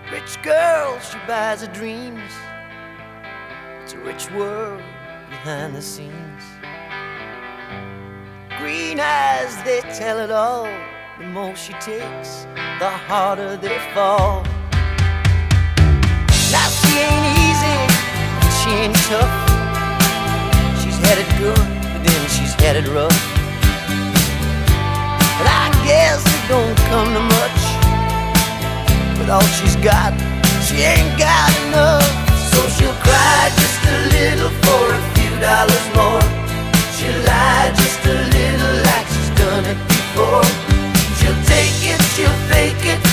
Rich girl, she buys her dreams. It's a rich world behind the scenes. Green eyes, they tell it all. The more she takes, the harder they fall. Now she ain't easy, and she ain't tough. She's headed good, but then she's headed rough. But I guess it don't come to much. With all she's got, she ain't got enough. So she'll cry just a little for a few dollars more. She'll lie just a little like she's done it before. She'll take it, she'll fake it,